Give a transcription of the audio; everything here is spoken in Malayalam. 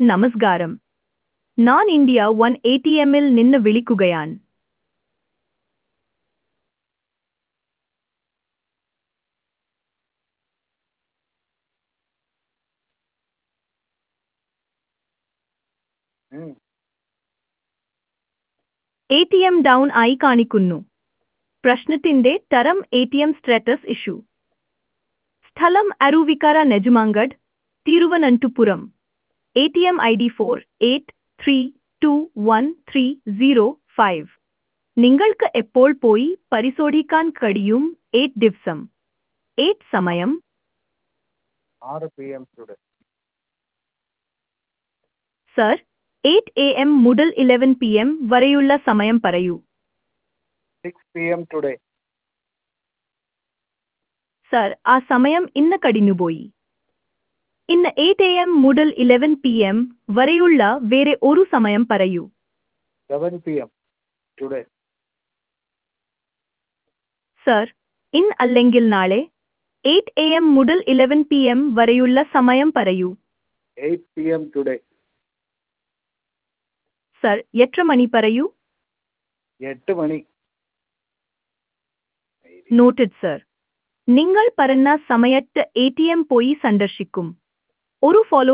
നമസ്കാരം. ഞാൻ ഇന്ത്യ വൺ ATMൽ നിന്ന് വിളിക്കുകയാണ്. ഉം. ATM ഡൗൺ ആയി കാണിക്കുന്നു. പ്രശ്നത്തിന്റെ തരം ATM സ്റ്റാറ്റസ് ഇഷ്യൂ. സ്ഥലം അരുവിക്കര നെജുമാങ്കഡ്, തിരുവനന്തപുരം. ATM ID 48321305. നിങ്ങൾക്ക് എപ്പോൾ പോയി പരിശോധിക്കാൻ കഴിയും? 8 ദിവസം. 8 സമയം. 6 PM today. സർ, 8 AM മുതൽ 11 PM വരെയുള്ള സമയം പറയൂ. 6 PM today. സർ, ആ സമയം ഇന്ന് കടിഞ്ഞുപോയി. ഇന്ന് 8 AM മുതൽ 11 PM വരെയുള്ള വേറെ ഒരു സമയം പറയൂ. 7 PM today. സർ, ഇന്ന് അല്ലെങ്കിൽ നാളെ 8 AM മുതൽ 11 PM വരെയുള്ള സമയം പറയൂ. 8 PM today. സർ, എത്ര മണി പറയൂ. 8 മണി. Noted sir. നിങ്ങൾ പറഞ്ഞ സമയത്ത് ATM പോയി സന്ദർശിക്കും. ഒരു ഫോളോ